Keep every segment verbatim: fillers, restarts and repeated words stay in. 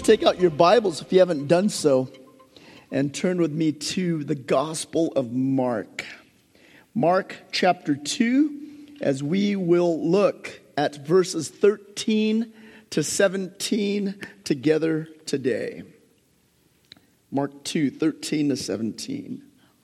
take out your Bibles if you haven't done so and turn with me to the Gospel of Mark. Mark chapter two, as we will look at verses thirteen to seventeen together today. Mark two, thirteen to seventeen.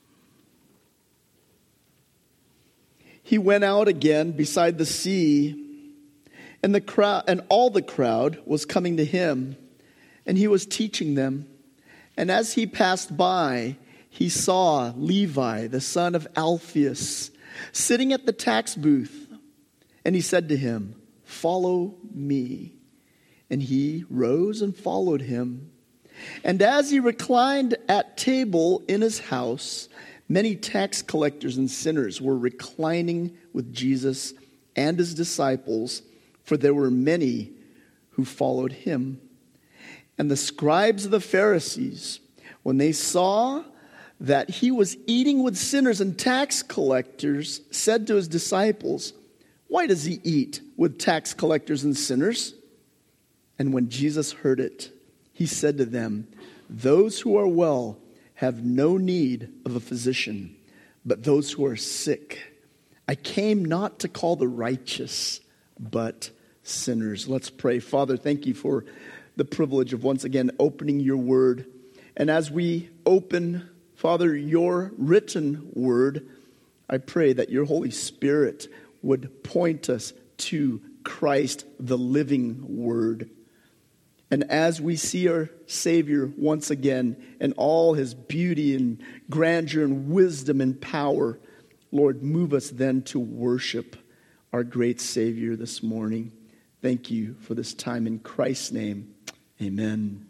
He went out again beside the sea, and the crowd and all the crowd was coming to him, and he was teaching them. And as he passed by, he saw Levi, the son of Alphaeus, sitting at the tax booth. And he said to him, "Follow me." And he rose and followed him. And as he reclined at table in his house, many tax collectors and sinners were reclining with Jesus and his disciples, for there were many who followed him. And the scribes of the Pharisees, when they saw that he was eating with sinners and tax collectors, said to his disciples, "Why does he eat with tax collectors and sinners?" And when Jesus heard it, he said to them, "Those who are well have no need of a physician, but those who are sick. I came not to call the righteous, but sinners." Let's pray. Father, thank you for the privilege of once again opening your word. And as we open, Father, your written word, I pray that your Holy Spirit would point us to Christ, the living word. And as we see our Savior once again in all his beauty and grandeur and wisdom and power, Lord, move us then to worship our great Savior this morning. Thank you for this time in Christ's name. Amen.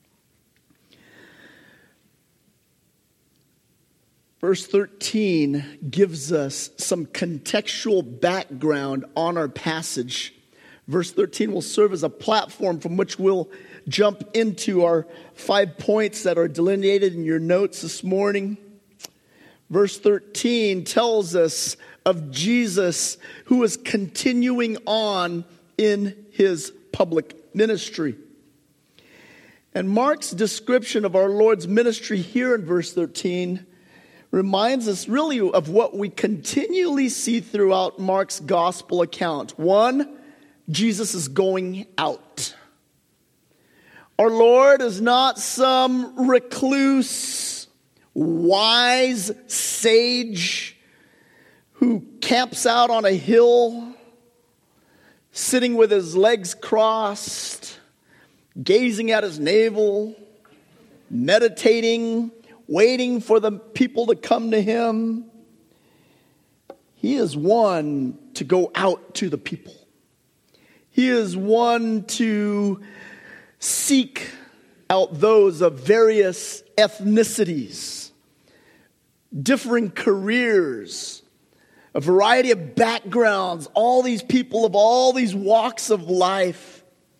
Verse thirteen gives us some contextual background on our passage. Verse thirteen will serve as a platform from which we'll jump into our five points that are delineated in your notes this morning. Verse thirteen tells us of Jesus who is continuing on in his public ministry. And Mark's description of our Lord's ministry here in verse thirteen reminds us really of what we continually see throughout Mark's gospel account. One, Jesus is going out. Our Lord is not some recluse, wise sage who camps out on a hill, sitting with his legs crossed, gazing at his navel, meditating, waiting for the people to come to him. He is one to go out to the people. He is one to seek out those of various ethnicities, differing careers, a variety of backgrounds, all these people of all these walks of life.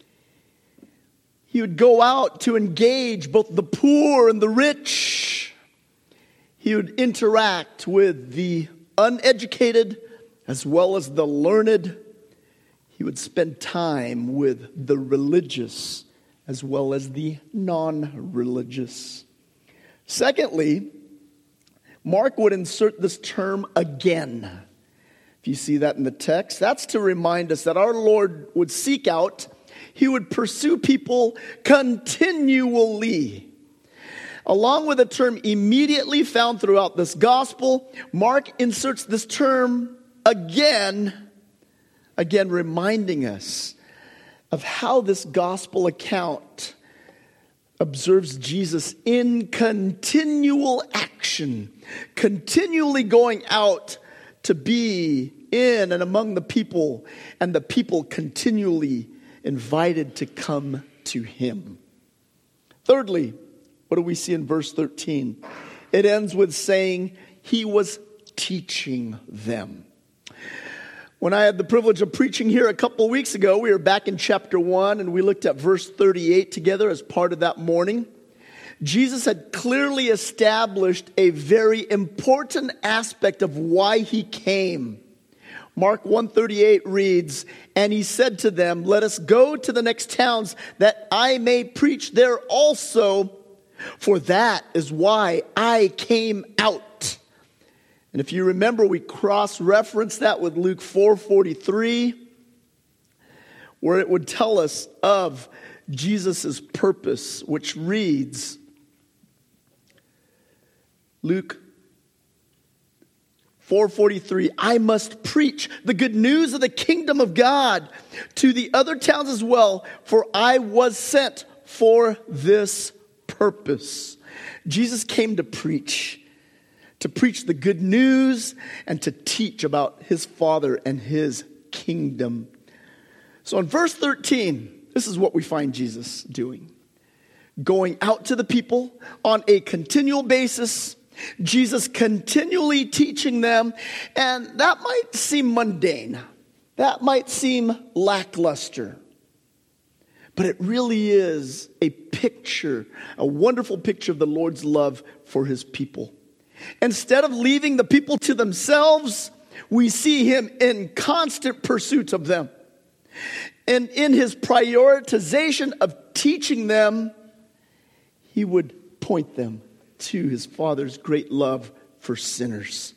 He would go out to engage both the poor and the rich. He would interact with the uneducated as well as the learned. He would spend time with the religious as well as the non-religious. Secondly, Mark would insert this term "again." If you see that in the text, that's to remind us that our Lord would seek out, he would pursue people continually. Along with the term "immediately" found throughout this gospel, Mark inserts this term "again," again reminding us of how this gospel account observes Jesus in continual action, continually going out to be in and among the people, and the people continually invited to come to him. Thirdly, what do we see in verse thirteen? It ends with saying he was teaching them. When I had the privilege of preaching here a couple of weeks ago, we were back in chapter one, and we looked at verse thirty-eight together as part of that morning. Jesus had clearly established a very important aspect of why he came. Mark one thirty-eight reads, "And he said to them, 'Let us go to the next towns, that I may preach there also, for that is why I came out.'" And if you remember, we cross-referenced that with Luke four forty-three, where it would tell us of Jesus' purpose, which reads, Luke four forty-three, "I must preach the good news of the kingdom of God to the other towns as well, for I was sent for this purpose." Jesus came to preach, to preach the good news and to teach about his Father and his kingdom. So in verse thirteen, this is what we find Jesus doing. Going out to the people on a continual basis, Jesus continually teaching them, and that might seem mundane. That might seem lackluster. But it really is a picture, a wonderful picture of the Lord's love for his people. Instead of leaving the people to themselves, we see him in constant pursuit of them. And in his prioritization of teaching them, he would point them to his Father's great love for sinners.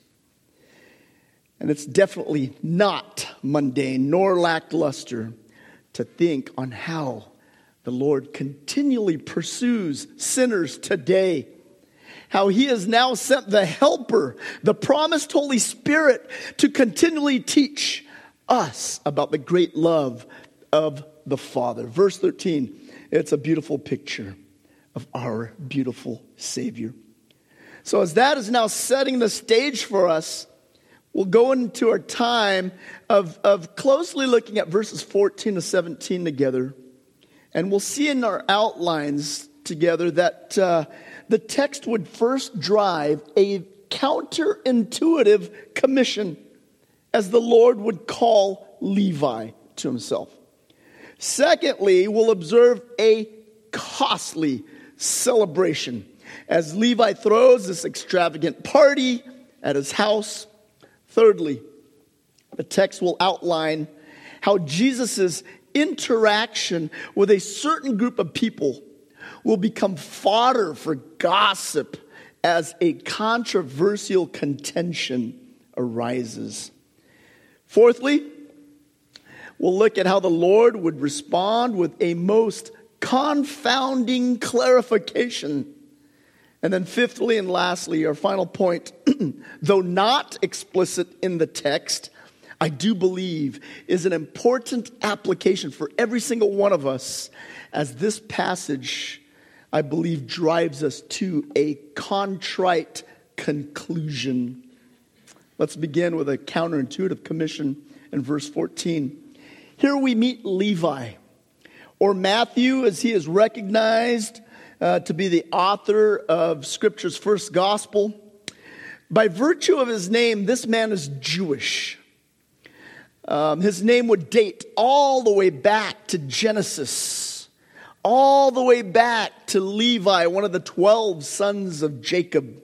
And it's definitely not mundane nor lackluster to think on how the Lord continually pursues sinners today. How he has now sent the Helper, the promised Holy Spirit, to continually teach us about the great love of the Father. Verse thirteen, it's a beautiful picture of our beautiful Savior. So as that is now setting the stage for us, we'll go into our time of, of closely looking at verses fourteen to seventeen together. And we'll see in our outlines together that uh, the text would first drive a counterintuitive commission as the Lord would call Levi to himself. Secondly, we'll observe a costly celebration as Levi throws this extravagant party at his house. Thirdly, the text will outline how Jesus' interaction with a certain group of people will become fodder for gossip as a controversial contention arises. Fourthly, we'll look at how the Lord would respond with a most confounding clarification. And then fifthly and lastly, our final point, though not explicit in the text, I do believe is an important application for every single one of us, as this passage, I believe, drives us to a contrite conclusion. Let's begin with a counterintuitive commission in verse fourteen. Here we meet Levi, or Matthew, as he is recognized uh, to be the author of Scripture's first gospel. By virtue of his name, this man is Jewish. Um, his name would date all the way back to Genesis, all the way back to Levi, one of the twelve sons of Jacob.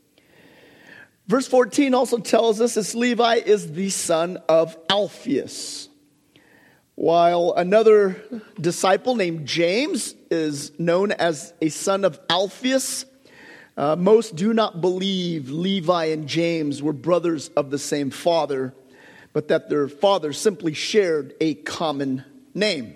Verse fourteen also tells us this Levi is the son of Alphaeus, while another disciple named James is known as a son of Alphaeus. Uh, most do not believe Levi and James were brothers of the same father, but that their father simply shared a common name.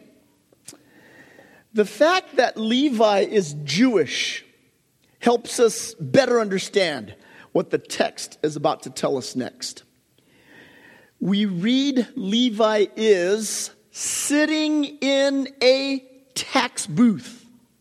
The fact that Levi is Jewish helps us better understand what the text is about to tell us next. We read Levi is sitting in a tax booth.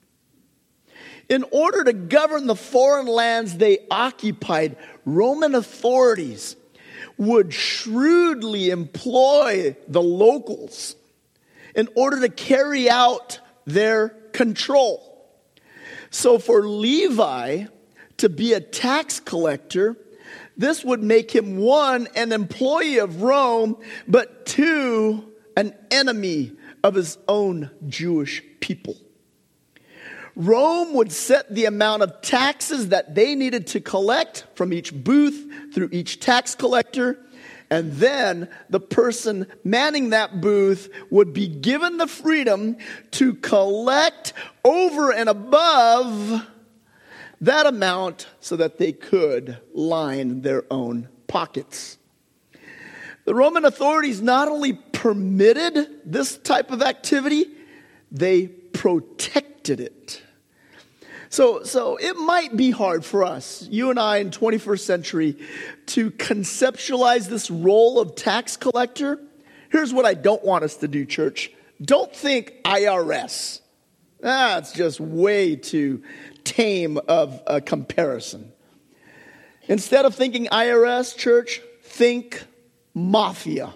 In order to govern the foreign lands they occupied, Roman authorities would shrewdly employ the locals in order to carry out their control. So for Levi to be a tax collector, this would make him, one, an employee of Rome, but two, an enemy of his own Jewish people. Rome would set the amount of taxes that they needed to collect from each booth through each tax collector. And then the person manning that booth would be given the freedom to collect over and above that amount so that they could line their own pockets. The Roman authorities not only permitted this type of activity, they protected it. So, so it might be hard for us, you and I in twenty-first century, to conceptualize this role of tax collector. Here's what I don't want us to do, church. Don't think I R S. Ah, it's just way too tame of a comparison. Instead of thinking I R S, church, think mafia.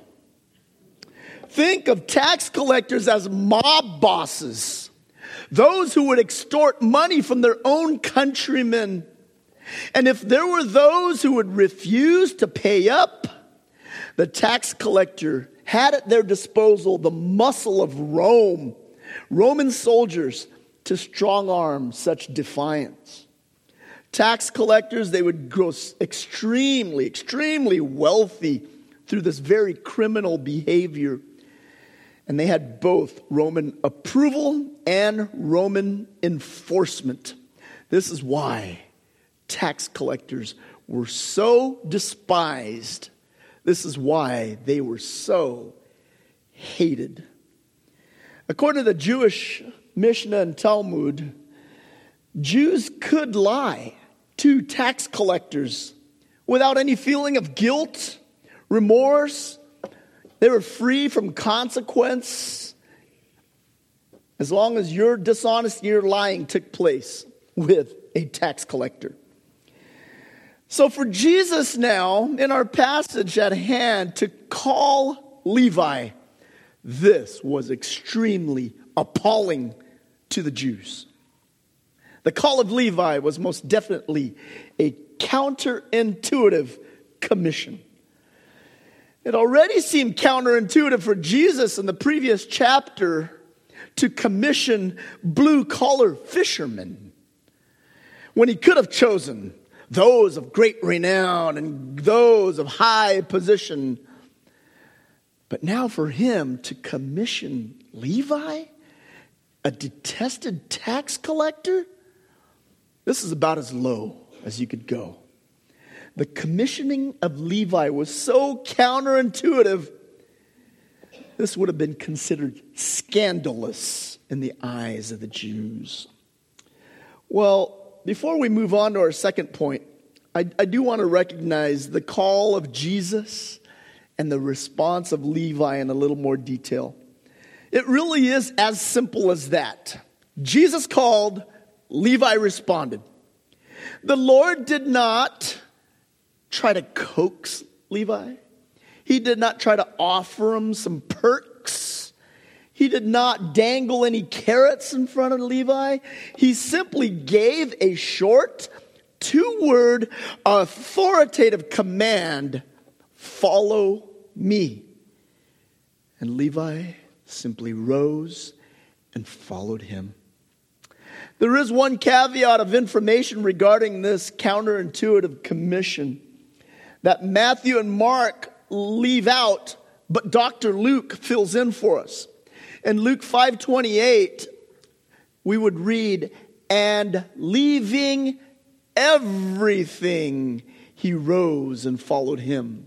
Think of tax collectors as mob bosses. Those who would extort money from their own countrymen. And if there were those who would refuse to pay up, the tax collector had at their disposal the muscle of Rome, Roman soldiers, to strong arm such defiance. Tax collectors, they would grow extremely, extremely wealthy through this very criminal behavior. And they had both Roman approval and Roman enforcement. This is why tax collectors were so despised. This is why they were so hated. According to the Jewish Mishnah and Talmud, Jews could lie to tax collectors without any feeling of guilt, remorse. They were free from consequence as long as your dishonesty, your lying took place with a tax collector. So for Jesus now, in our passage at hand, to call Levi, this was extremely appalling to the Jews. The call of Levi was most definitely a counterintuitive commission. It already seemed counterintuitive for Jesus in the previous chapter to commission blue-collar fishermen when he could have chosen those of great renown and those of high position. But now for him to commission Levi, a detested tax collector, this is about as low as you could go. The commissioning of Levi was so counterintuitive, this would have been considered scandalous in the eyes of the Jews. Well, before we move on to our second point, I, I do want to recognize the call of Jesus and the response of Levi in a little more detail. It really is as simple as that. Jesus called, Levi responded. The Lord did not try to coax Levi. He did not try to offer him some perks. He did not dangle any carrots in front of Levi. He simply gave a short, two-word, authoritative command, follow me. And Levi simply rose and followed him. There is one caveat of information regarding this counterintuitive commission that Matthew and Mark leave out, but Doctor Luke fills in for us. In Luke five twenty-eight, we would read, and leaving everything, he rose and followed him.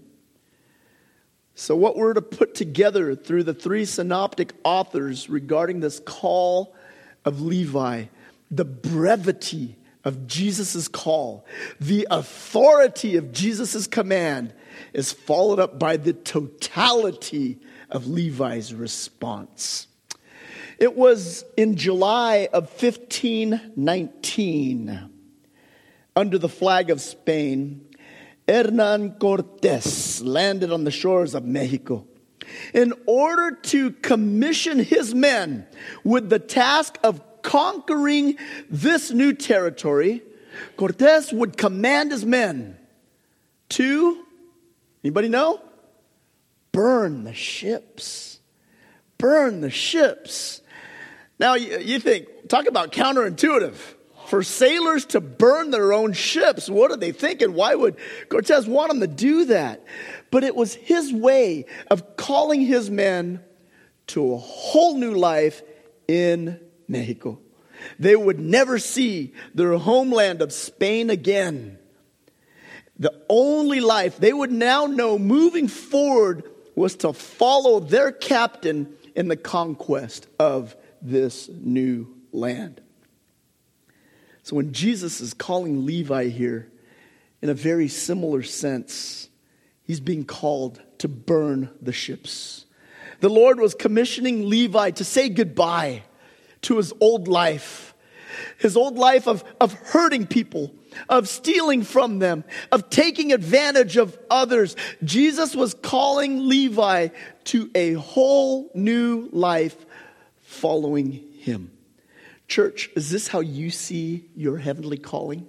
So what we're to put together through the three synoptic authors regarding this call of Levi, the brevity of Jesus' call, the authority of Jesus' command, is followed up by the totality of Levi's response. It was in July of fifteen nineteen, under the flag of Spain, Hernán Cortés landed on the shores of Mexico in order to commission his men with the task of conquering this new territory. Cortés would command his men to, anybody know? Burn the ships. Burn the ships. Now, you, you think, talk about counterintuitive. For sailors to burn their own ships, what are they thinking? Why would Cortez want them to do that? But it was his way of calling his men to a whole new life in Mexico. They would never see their homeland of Spain again. The only life they would now know moving forward was to follow their captain in the conquest of this new land. So when Jesus is calling Levi here, in a very similar sense, he's being called to burn the ships. The Lord was commissioning Levi to say goodbye to his old life. His old life of, of hurting people, of stealing from them, of taking advantage of others. Jesus was calling Levi to a whole new life following him. Church, is this how you see your heavenly calling?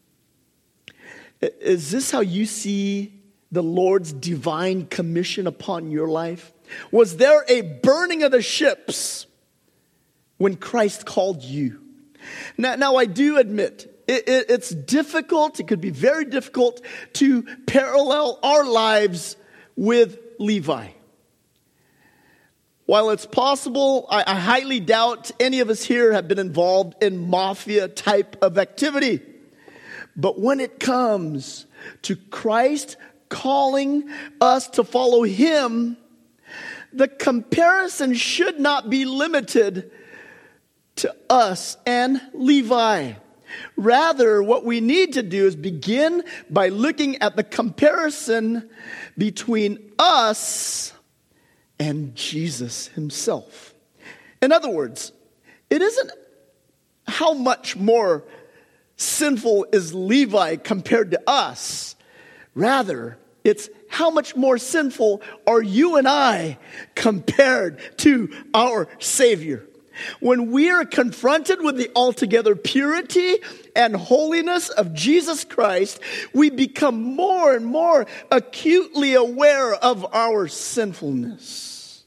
Is this how you see the Lord's divine commission upon your life? Was there a burning of the ships when Christ called you? Now, now I do admit, it, it, it's difficult, it could be very difficult to parallel our lives with Levi. While it's possible, I, I highly doubt any of us here have been involved in mafia type of activity. But when it comes to Christ calling us to follow him, the comparison should not be limited to us and Levi. Rather, what we need to do is begin by looking at the comparison between us and Jesus himself. In other words, it isn't how much more sinful is Levi compared to us. Rather, it's how much more sinful are you and I compared to our Savior. When we are confronted with the altogether purity and holiness of Jesus Christ, we become more and more acutely aware of our sinfulness.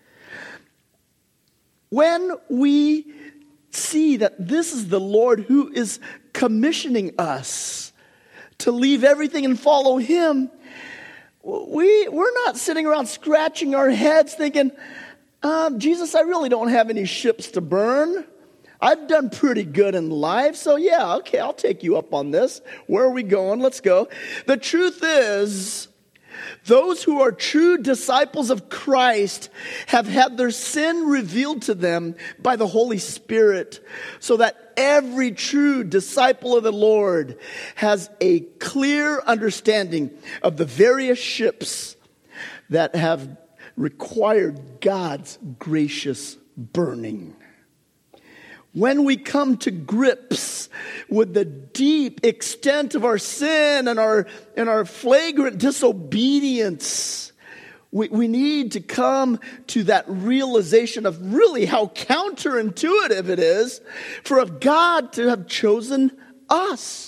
When we see that this is the Lord who is commissioning us to leave everything and follow him, we, we're not sitting around scratching our heads thinking, Um, Jesus, I really don't have any ships to burn. I've done pretty good in life, so yeah, okay, I'll take you up on this. Where are we going? Let's go. The truth is, those who are true disciples of Christ have had their sin revealed to them by the Holy Spirit, so that every true disciple of the Lord has a clear understanding of the various ships that have required God's gracious burning. When we come to grips with the deep extent of our sin and our, and our flagrant disobedience, we, we need to come to that realization of really how counterintuitive it is for of God to have chosen us.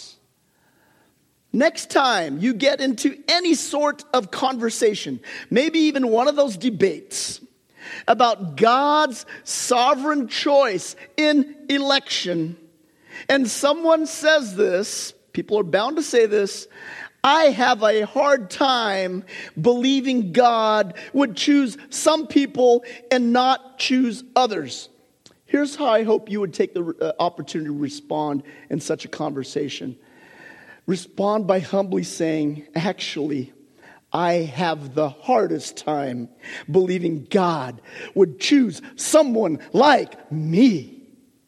Next time you get into any sort of conversation, maybe even one of those debates about God's sovereign choice in election, and someone says this, people are bound to say this, I have a hard time believing God would choose some people and not choose others. Here's how I hope you would take the uh, opportunity to respond in such a conversation. Respond by humbly saying, actually, I have the hardest time believing God would choose someone like me.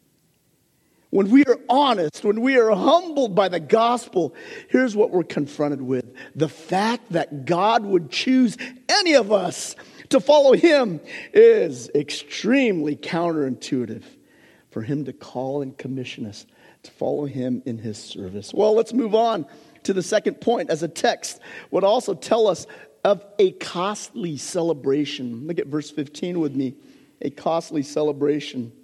When we are honest, when we are humbled by the gospel, here's what we're confronted with. The fact that God would choose any of us to follow him is extremely counterintuitive for him to call and commission us to follow him in his service. Well, let's move on to the second point, as a text would also tell us of a costly celebration. Look at verse fifteen with me. A costly celebration.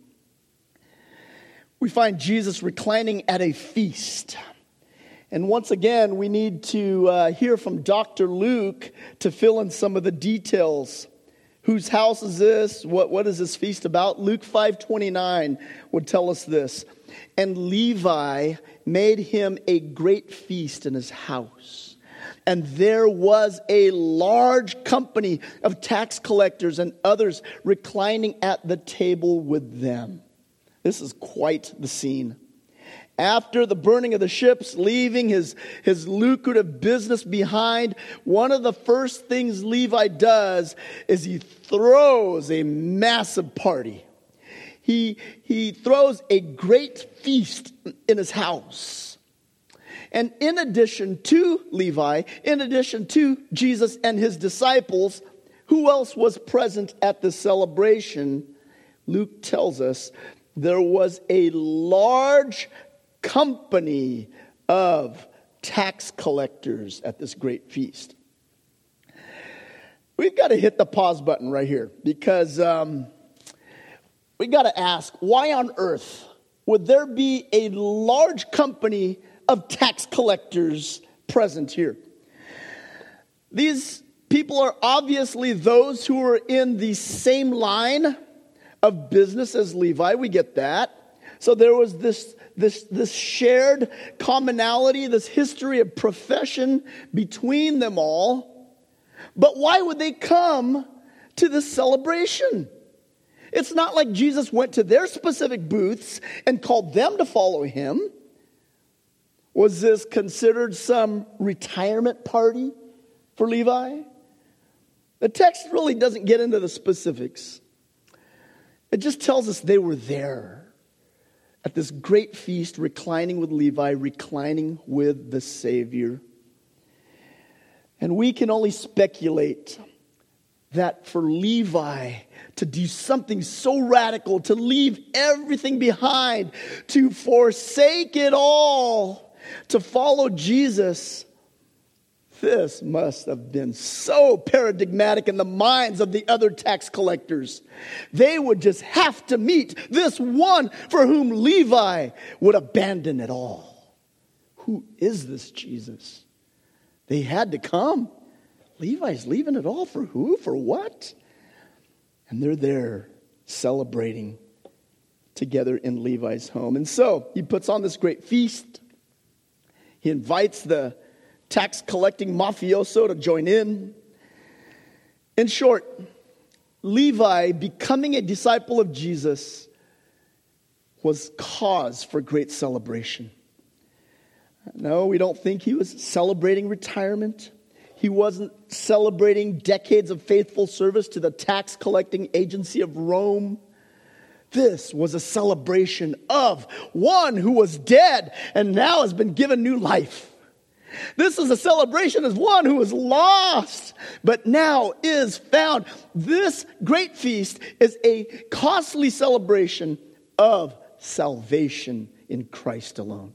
We find Jesus reclining at a feast. And once again, we need to uh, hear from Doctor Luke to fill in some of the details. Whose house is this? What, what is this feast about? Luke five twenty-nine would tell us this. And Levi made him a great feast in his house. And there was a large company of tax collectors and others reclining at the table with them. This is quite the scene. After the burning of the ships, leaving his, his lucrative business behind, one of the first things Levi does is he throws a massive party. He, he throws a great feast in his house. And in addition to Levi, in addition to Jesus and his disciples, who else was present at the celebration? Luke tells us there was a large company of tax collectors at this great feast. We've got to hit the pause button right here because um, we got to ask, why on earth would there be a large company of tax collectors present here? These people are obviously those who are in the same line of business as Levi. We get that. So there was this, this, this shared commonality, this history of profession between them all. But why would they come to this celebration? It's not like Jesus went to their specific booths and called them to follow him. Was this considered some retirement party for Levi? The text really doesn't get into the specifics. It just tells us they were there at this great feast, reclining with Levi, reclining with the Savior. And we can only speculate that for Levi to do something so radical, to leave everything behind, to forsake it all, to follow Jesus, this must have been so paradigmatic in the minds of the other tax collectors. They would just have to meet this one for whom Levi would abandon it all. Who is this Jesus? They had to come. Levi's leaving it all for who? For what? And they're there celebrating together in Levi's home. And so he puts on this great feast. He invites the tax collecting mafioso to join in. In short, Levi becoming a disciple of Jesus was cause for great celebration. No, we don't think he was celebrating retirement. He wasn't celebrating decades of faithful service to the tax collecting agency of Rome. This was a celebration of one who was dead and now has been given new life. This is a celebration of one who was lost, but now is found. This great feast is a costly celebration of salvation in Christ alone.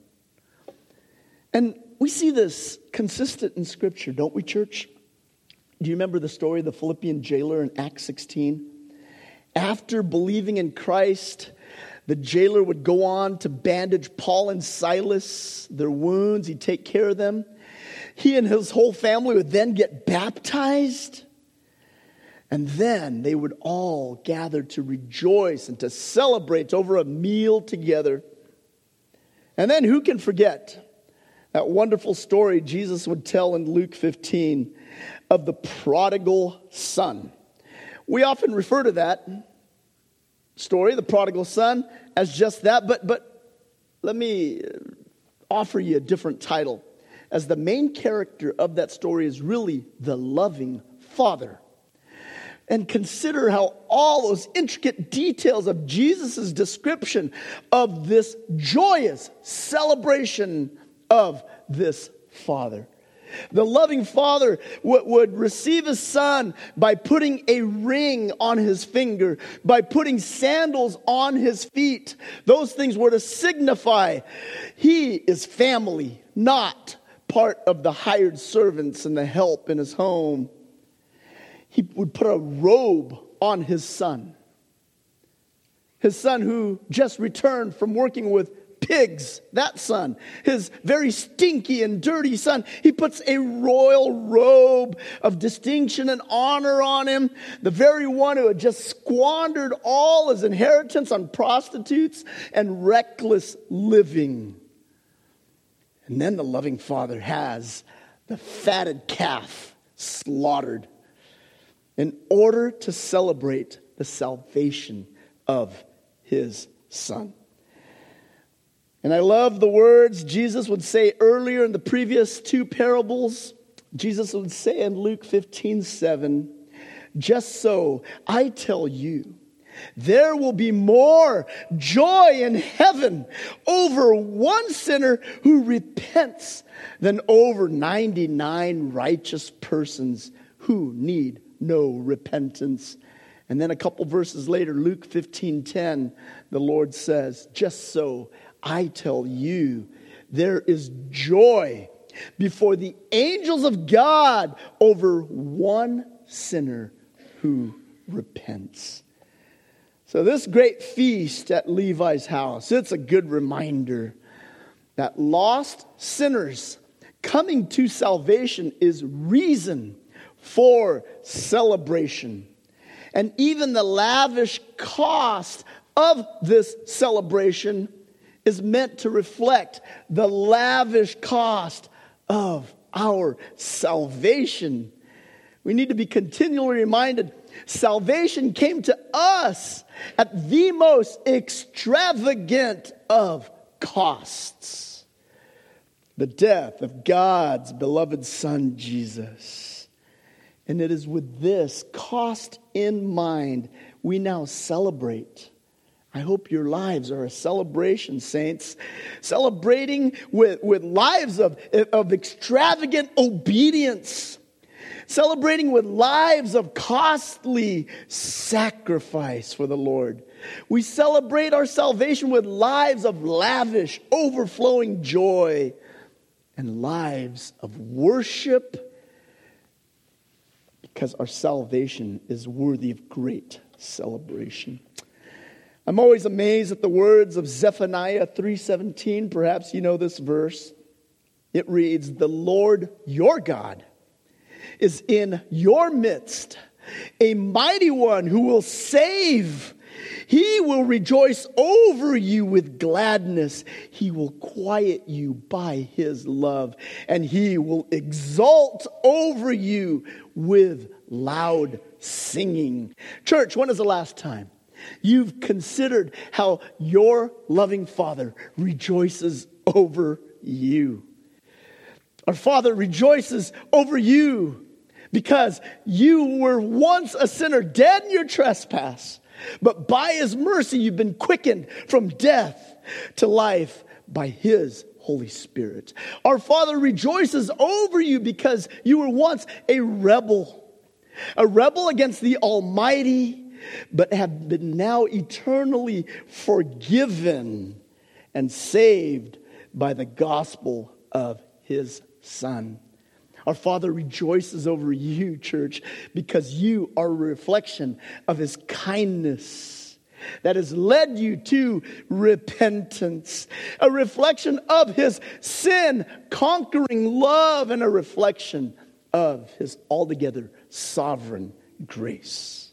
And we see this consistent in Scripture, don't we, church? Do you remember the story of the Philippian jailer in Acts sixteen? After believing in Christ, the jailer would go on to bandage Paul and Silas, their wounds. He'd take care of them. He and his whole family would then get baptized. And then they would all gather to rejoice and to celebrate over a meal together. And then who can forget that wonderful story Jesus would tell in Luke fifteen of the prodigal son? We often refer to that story, the prodigal son, as just that. But, but let me offer you a different title. As the main character of that story is really the loving father. And consider how all those intricate details of Jesus' description of this joyous celebration of this father. The loving father w- would receive his son by putting a ring on his finger, by putting sandals on his feet. Those things were to signify he is family, not part of the hired servants and the help in his home. He would put a robe on his son. His son who just returned from working with pigs, that son, his very stinky and dirty son. He puts a royal robe of distinction and honor on him, the very one who had just squandered all his inheritance on prostitutes and reckless living. And then the loving father has the fatted calf slaughtered in order to celebrate the salvation of his son. And I love the words Jesus would say earlier in the previous two parables. Jesus would say in Luke fifteen seven, just so I tell you, there will be more joy in heaven over one sinner who repents than over ninety-nine righteous persons who need no repentance. And then a couple verses later, Luke fifteen ten, the Lord says, just so I tell you, there is joy before the angels of God over one sinner who repents. So this great feast at Levi's house, it's a good reminder that lost sinners coming to salvation is reason for celebration. And even the lavish cost of this celebration is meant to reflect the lavish cost of our salvation. We need to be continually reminded, salvation came to us at the most extravagant of costs. The death of God's beloved Son, Jesus. And it is with this cost in mind we now celebrate. I hope your lives are a celebration, saints. Celebrating with, with lives of, of extravagant obedience. Celebrating with lives of costly sacrifice for the Lord. We celebrate our salvation with lives of lavish, overflowing joy. And lives of worship. Because our salvation is worthy of great celebration. I'm always amazed at the words of Zephaniah three seventeen. Perhaps you know this verse. It reads, the Lord your God is in your midst, a mighty one who will save. He will rejoice over you with gladness. He will quiet you by his love, and he will exult over you with loud singing. Church, when is the last time you've considered how your loving Father rejoices over you? Our Father rejoices over you because you were once a sinner, dead in your trespass. But by his mercy, you've been quickened from death to life by his Holy Spirit. Our Father rejoices over you because you were once a rebel. A rebel against the Almighty, but have been now eternally forgiven and saved by the gospel of his Son. Our Father rejoices over you, church, because you are a reflection of his kindness that has led you to repentance. A reflection of his sin-conquering love and a reflection of his altogether sovereign grace.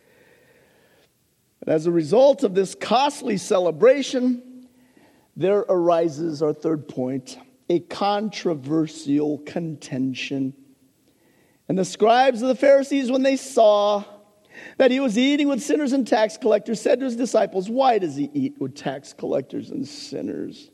But as a result of this costly celebration, there arises our third point, a controversial contention. And the scribes of the Pharisees, when they saw that he was eating with sinners and tax collectors, said to his disciples, why does he eat with tax collectors and sinners?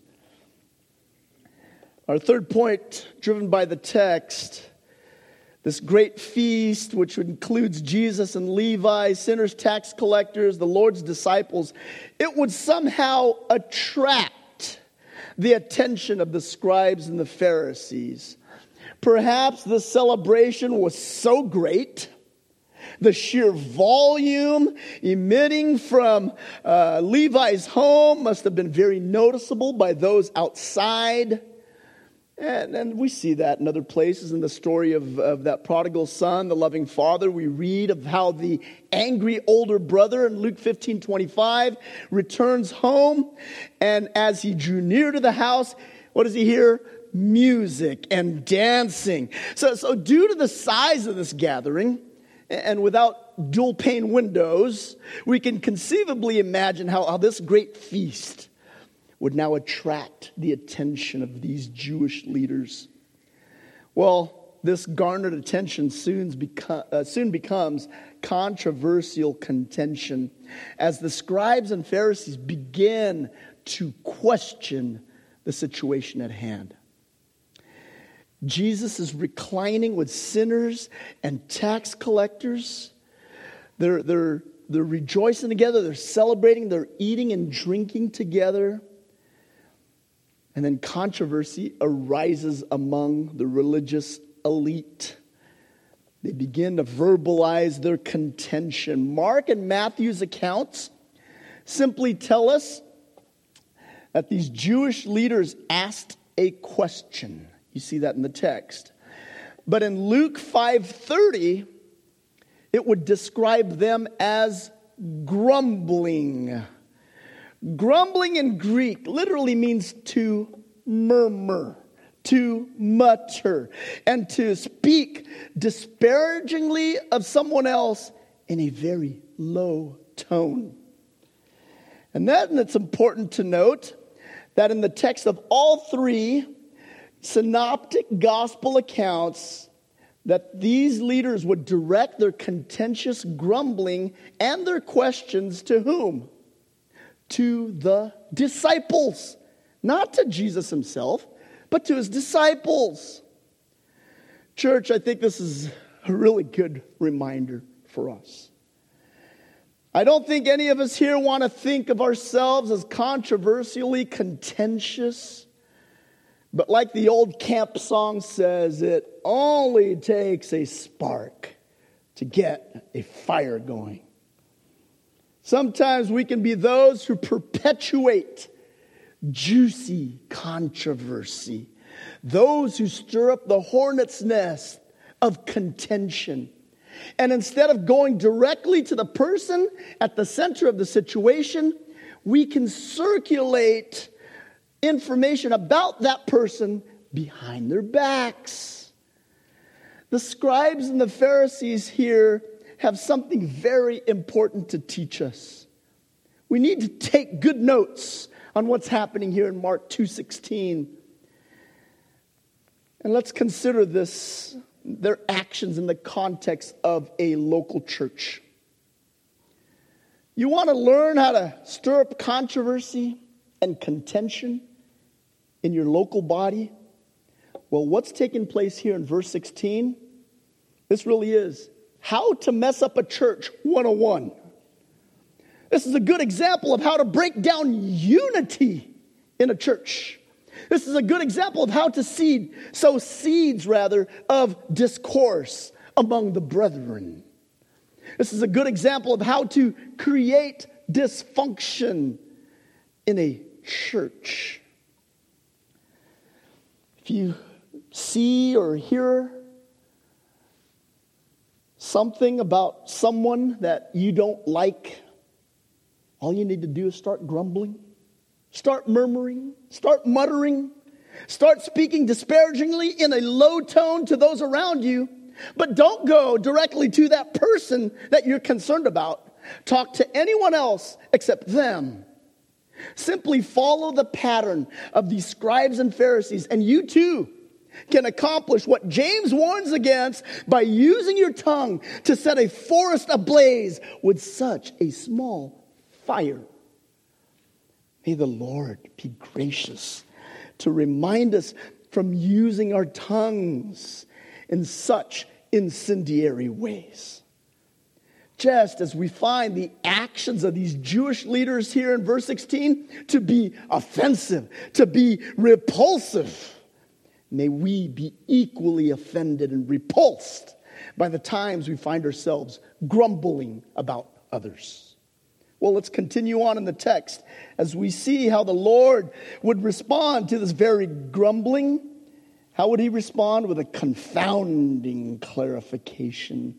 Our third point, driven by the text, this great feast, which includes Jesus and Levi, sinners, tax collectors, the Lord's disciples, it would somehow attract the attention of the scribes and the Pharisees. Perhaps the celebration was so great, the sheer volume emitting from uh, Levi's home must have been very noticeable by those outside. And, and we see that in other places in the story of, of that prodigal son, the loving father. We read of how the angry older brother in Luke fifteen twenty-five returns home. And as he drew near to the house, what does he hear? Music and dancing. So, so due to the size of this gathering, and without dual pane windows, we can conceivably imagine how, how this great feast would now attract the attention of these Jewish leaders. Well, this garnered attention soon, beco- uh, soon becomes controversial contention as the scribes and Pharisees begin to question the situation at hand. Jesus is reclining with sinners and tax collectors. They're, they're, they're rejoicing together. They're celebrating. They're eating and drinking together. And then controversy arises among the religious elite. They begin to verbalize their contention. Mark and Matthew's accounts simply tell us that these Jewish leaders asked a question. You see that in the text. But in Luke five thirty, it would describe them as grumbling. Grumbling in Greek literally means to murmur, to mutter, and to speak disparagingly of someone else in a very low tone. And then it's important to note that in the text of all three synoptic gospel accounts, that these leaders would direct their contentious grumbling and their questions to whom? To the disciples. Not to Jesus himself, but to his disciples. Church, I think this is a really good reminder for us. I don't think any of us here want to think of ourselves as controversially contentious. But like the old camp song says, it only takes a spark to get a fire going. Sometimes we can be those who perpetuate juicy controversy, those who stir up the hornet's nest of contention. And instead of going directly to the person at the center of the situation, we can circulate information about that person behind their backs. The scribes and the Pharisees here have something very important to teach us. We need to take good notes on what's happening here in Mark two sixteen. And let's consider this, their actions in the context of a local church. You want to learn how to stir up controversy and contention in your local body? Well, what's taking place here in verse sixteen? This really is how to mess up a church one oh one. This is a good example of how to break down unity in a church. This is a good example of how to seed, sow seeds rather, of discourse among the brethren. This is a good example of how to create dysfunction in a church. If you see or hear something about someone that you don't like, all you need to do is start grumbling, start murmuring, start muttering, start speaking disparagingly in a low tone to those around you. But don't go directly to that person that you're concerned about. Talk to anyone else except them. Simply follow the pattern of these scribes and Pharisees, and you too can accomplish what James warns against by using your tongue to set a forest ablaze with such a small fire. May the Lord be gracious to remind us from using our tongues in such incendiary ways. Just as we find the actions of these Jewish leaders here in verse sixteen to be offensive, to be repulsive, may we be equally offended and repulsed by the times we find ourselves grumbling about others. Well, let's continue on in the text as we see how the Lord would respond to this very grumbling How would he respond? With a confounding clarification.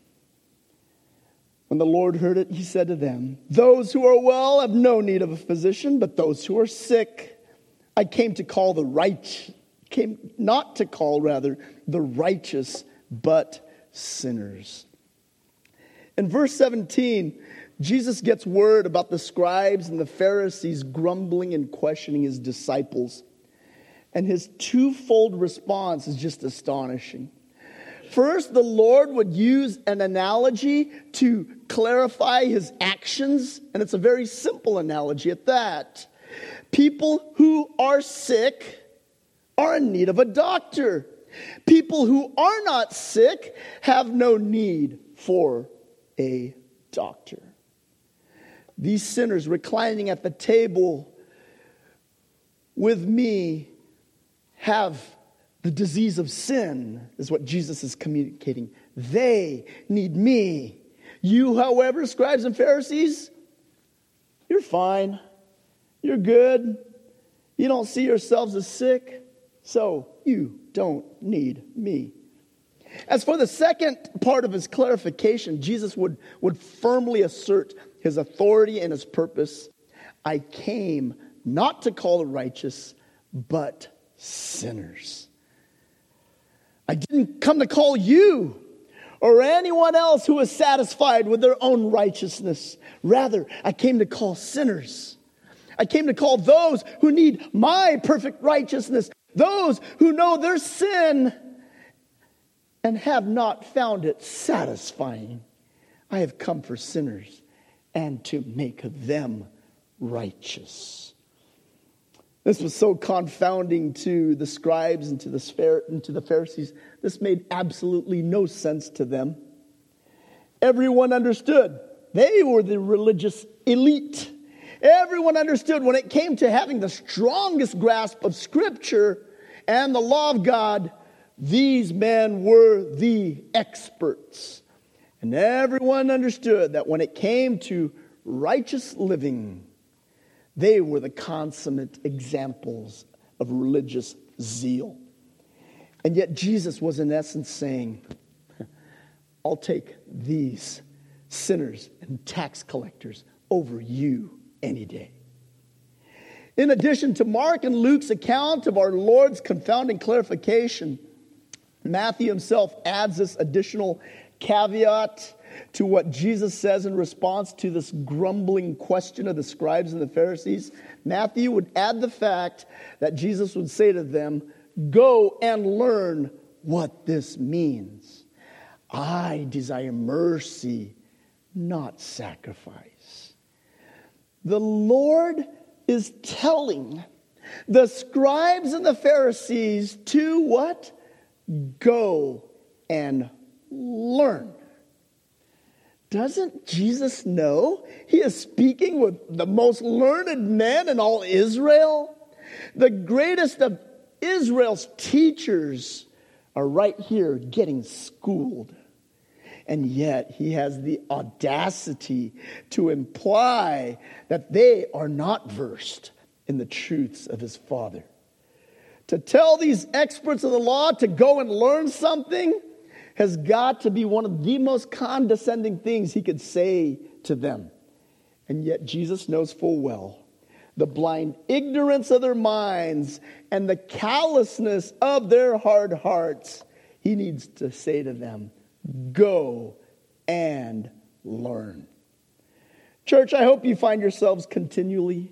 When the Lord heard it, he said to them, "Those who are well have no need of a physician, but those who are sick. I came to call the right, came not to call rather the righteous, but sinners." In verse seventeen, Jesus gets word about the scribes and the Pharisees grumbling and questioning his disciples. And his twofold response is just astonishing. First, the Lord would use an analogy to clarify his actions, and it's a very simple analogy at that. People who are sick are in need of a doctor. People who are not sick have no need for a doctor. These sinners reclining at the table with me have the disease of sin, is what Jesus is communicating. They need me. You, however, scribes and Pharisees, you're fine. You're good. You don't see yourselves as sick, so you don't need me. As for the second part of his clarification, Jesus would, would firmly assert his authority and his purpose. I came not to call the righteous, but sinners. I didn't come to call you or anyone else who is satisfied with their own righteousness. Rather, I came to call sinners. I came to call those who need my perfect righteousness, those who know their sin and have not found it satisfying. I have come for sinners and to make them righteous. This was so confounding to the scribes and to the, and to the Pharisees. This made absolutely no sense to them. Everyone understood. They were the religious elite. Everyone understood when it came to having the strongest grasp of Scripture and the law of God, these men were the experts. And everyone understood that when it came to righteous living, they were the consummate examples of religious zeal. And yet Jesus was in essence saying, I'll take these sinners and tax collectors over you any day. In addition to Mark and Luke's account of our Lord's confounding clarification, Matthew himself adds this additional caveat to what Jesus says in response to this grumbling question of the scribes and the Pharisees. Matthew would add the fact that Jesus would say to them, go and learn what this means. I desire mercy, not sacrifice. The Lord is telling the scribes and the Pharisees to what? Go and learn. Doesn't Jesus know he is speaking with the most learned men in all Israel? The greatest of Israel's teachers are right here getting schooled. And yet he has the audacity to imply that they are not versed in the truths of his Father. To tell these experts of the law to go and learn something has got to be one of the most condescending things he could say to them. And yet Jesus knows full well the blind ignorance of their minds and the callousness of their hard hearts. He needs to say to them, go and learn. Church, I hope you find yourselves continually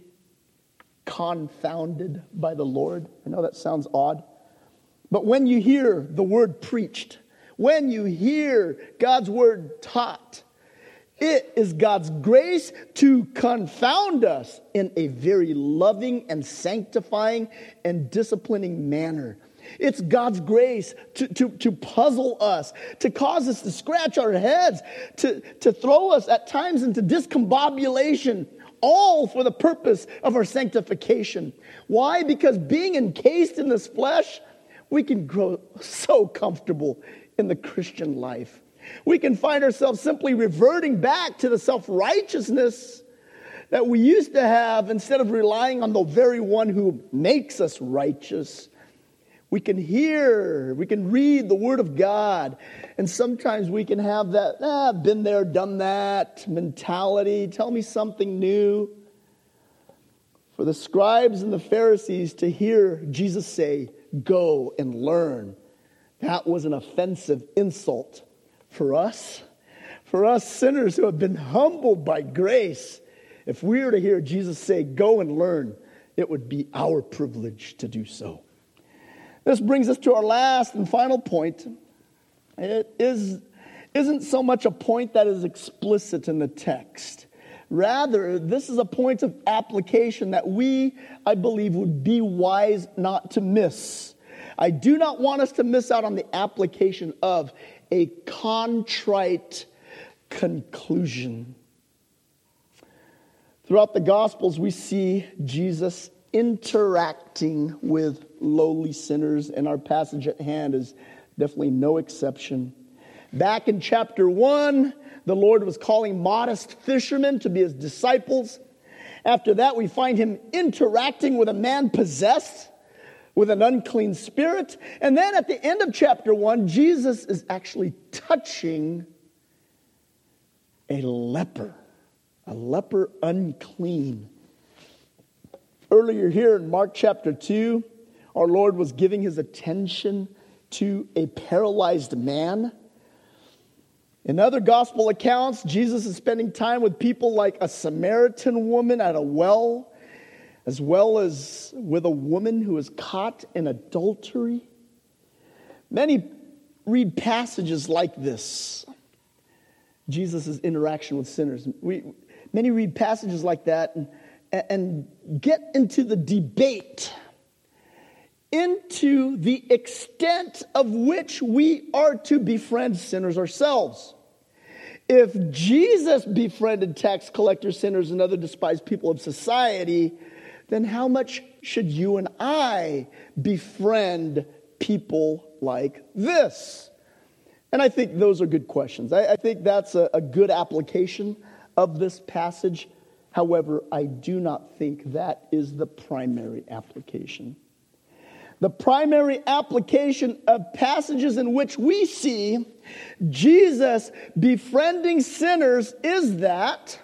confounded by the Lord. I know that sounds odd. But when you hear the word preached, when you hear God's word taught, it is God's grace to confound us in a very loving and sanctifying and disciplining manner. It's God's grace to, to, to puzzle us, to cause us to scratch our heads, to, to throw us at times into discombobulation, all for the purpose of our sanctification. Why? Because being encased in this flesh, we can grow so comfortable in the Christian life. We can find ourselves simply reverting back to the self-righteousness that we used to have instead of relying on the very one who makes us righteous. We can hear, we can read the Word of God, and sometimes we can have that, ah, been there, done that mentality. Tell me something new. For the scribes and the Pharisees to hear Jesus say, go and learn, that was an offensive insult. For us, for us sinners who have been humbled by grace, if we were to hear Jesus say, go and learn, it would be our privilege to do so. This brings us to our last and final point. It is, isn't so much a point that is explicit in the text. Rather, this is a point of application that we, I believe, would be wise not to miss. I do not want us to miss out on the application of a contrite conclusion. Throughout the Gospels, we see Jesus interacting with lowly sinners, and our passage at hand is definitely no exception. Back in chapter one, the Lord was calling modest fishermen to be his disciples. After that, we find him interacting with a man possessed with an unclean spirit. And then at the end of chapter one, Jesus is actually touching a leper, a leper unclean. Earlier here in Mark chapter two, our Lord was giving his attention to a paralyzed man. In other gospel accounts, Jesus is spending time with people like a Samaritan woman at a well, as well as with a woman who is caught in adultery. Many read passages like this, Jesus' interaction with sinners. We, many read passages like that and, and get into the debate, into the extent of which we are to befriend sinners ourselves. If Jesus befriended tax collectors, sinners, and other despised people of society, then how much should you and I befriend people like this? And I think those are good questions. I, I think that's a, a good application of this passage. However, I do not think that is the primary application. The primary application of passages in which we see Jesus befriending sinners is that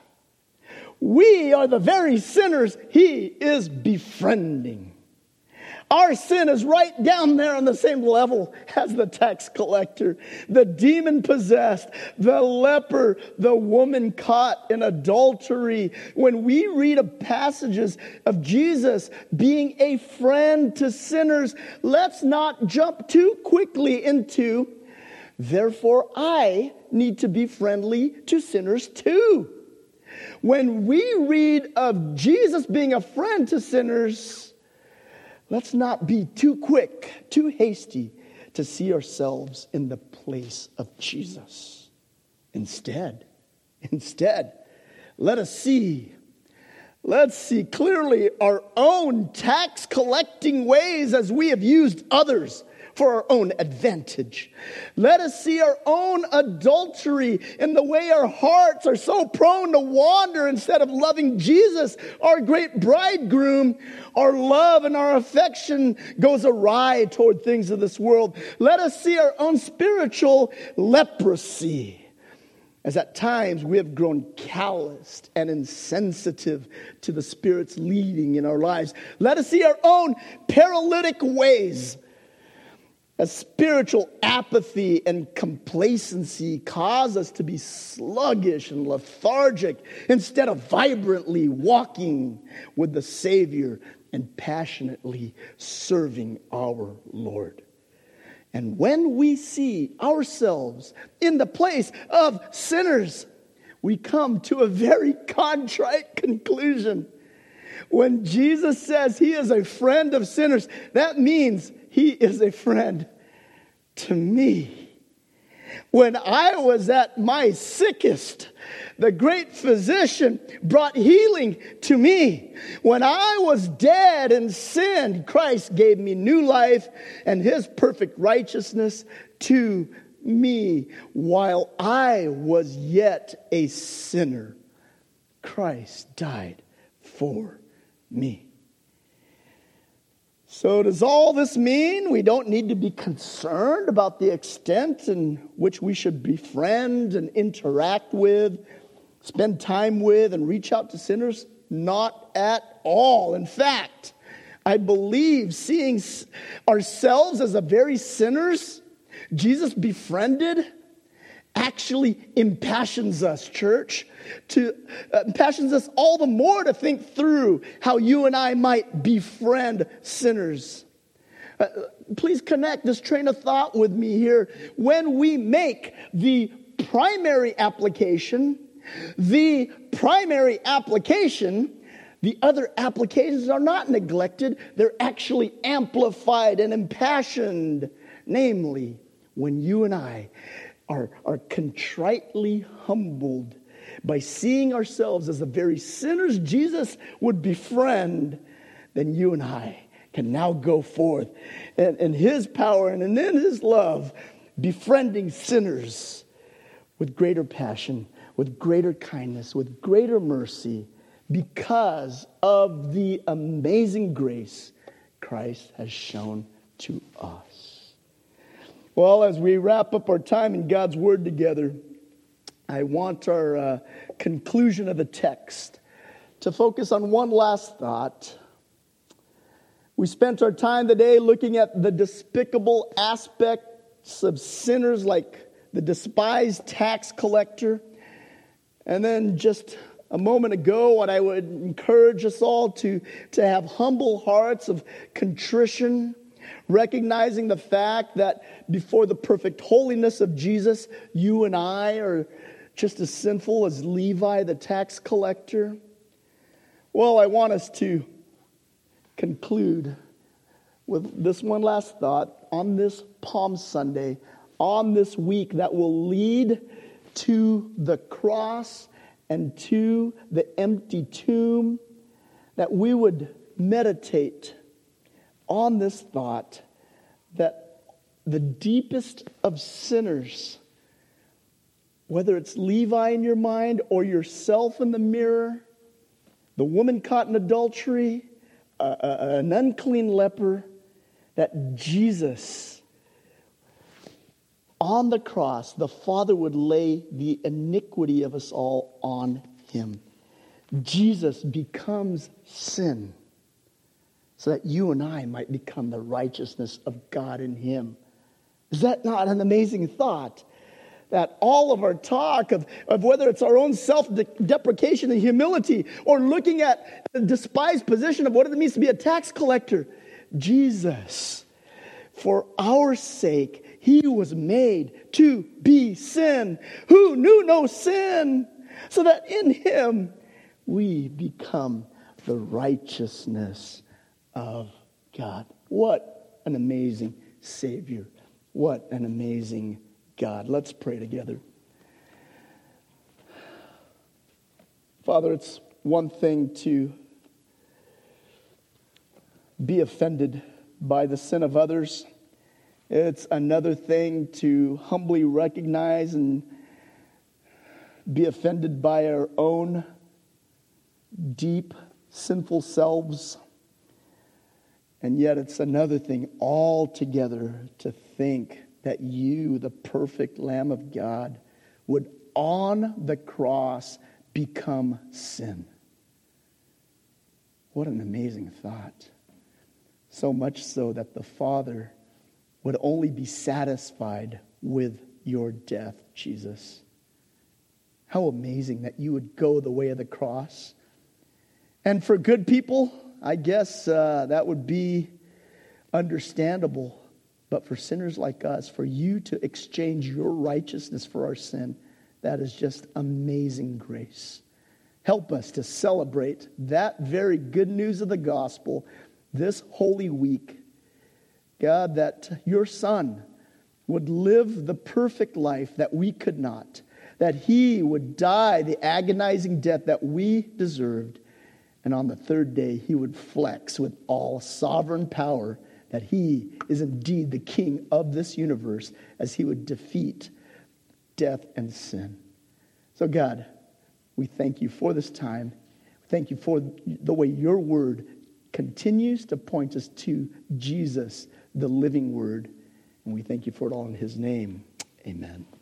we are the very sinners he is befriending. Our sin is right down there on the same level as the tax collector, the demon-possessed, the leper, the woman caught in adultery. When we read of passages of Jesus being a friend to sinners, let's not jump too quickly into, therefore I need to be friendly to sinners too. When we read of Jesus being a friend to sinners, let's not be too quick, too hasty to see ourselves in the place of Jesus. Instead, instead, let us see, let's see clearly our own tax collecting ways as we have used others for our own advantage. Let us see our own adultery in the way our hearts are so prone to wander instead of loving Jesus, our great bridegroom. Our love and our affection goes awry toward things of this world. Let us see our own spiritual leprosy, as at times we have grown calloused and insensitive to the Spirit's leading in our lives. Let us see our own paralytic ways, as spiritual apathy and complacency cause us to be sluggish and lethargic instead of vibrantly walking with the Savior and passionately serving our Lord. And when we see ourselves in the place of sinners, we come to a very contrite conclusion. When Jesus says he is a friend of sinners, that means he is a friend to me. When I was at my sickest, the great physician brought healing to me. When I was dead in sin, Christ gave me new life and his perfect righteousness to me. While I was yet a sinner, Christ died for me. So does all this mean we don't need to be concerned about the extent in which we should befriend and interact with, spend time with, and reach out to sinners? Not at all. In fact, I believe seeing ourselves as a very sinners Jesus befriended actually impassions us, church, to uh, impassions us all the more to think through how you and I might befriend sinners. Uh, please connect this train of thought with me here. When we make the primary application, the primary application, the other applications are not neglected. They're actually amplified and impassioned. Namely, when you and I are, are contritely humbled by seeing ourselves as the very sinners Jesus would befriend, then you and I can now go forth and in His power and in His love, befriending sinners with greater passion, with greater kindness, with greater mercy, because of the amazing grace Christ has shown to us. Well, as we wrap up our time in God's Word together, I want our uh, conclusion of the text to focus on one last thought. We spent our time today looking at the despicable aspects of sinners like the despised tax collector. And then just a moment ago, what I would encourage us all to, to have humble hearts of contrition, recognizing the fact that before the perfect holiness of Jesus, you and I are just as sinful as Levi, the tax collector. Well, I want us to conclude with this one last thought on this Palm Sunday, on this week that will lead to the cross and to the empty tomb, that we would meditate on this thought that the deepest of sinners, whether it's Levi in your mind or yourself in the mirror, the woman caught in adultery, uh, uh, an unclean leper, that Jesus, on the cross, the Father would lay the iniquity of us all on Him. Jesus becomes sin so that you and I might become the righteousness of God in Him. Is that not an amazing thought? That all of our talk of, of whether it's our own self-deprecation and humility, or looking at the despised position of what it means to be a tax collector, Jesus, for our sake, He was made to be sin, who knew no sin, so that in Him we become the righteousness of God. What an amazing Savior. What an amazing God. Let's pray together. Father, it's one thing to be offended by the sin of others. It's another thing to humbly recognize and be offended by our own deep sinful selves. And yet it's another thing altogether to think that you, the perfect Lamb of God, would on the cross become sin. What an amazing thought. So much so that the Father would only be satisfied with your death, Jesus. How amazing that you would go the way of the cross. And for good people, I guess uh, that would be understandable. But for sinners like us, for you to exchange your righteousness for our sin, that is just amazing grace. Help us to celebrate that very good news of the gospel this Holy Week. God, that your Son would live the perfect life that we could not, that He would die the agonizing death that we deserved, and on the third day He would flex with all sovereign power that He is indeed the King of this universe, as He would defeat death and sin. So God, we thank you for this time. Thank you for the way your word continues to point us to Jesus, the living Word. And we thank you for it all in his name. Amen.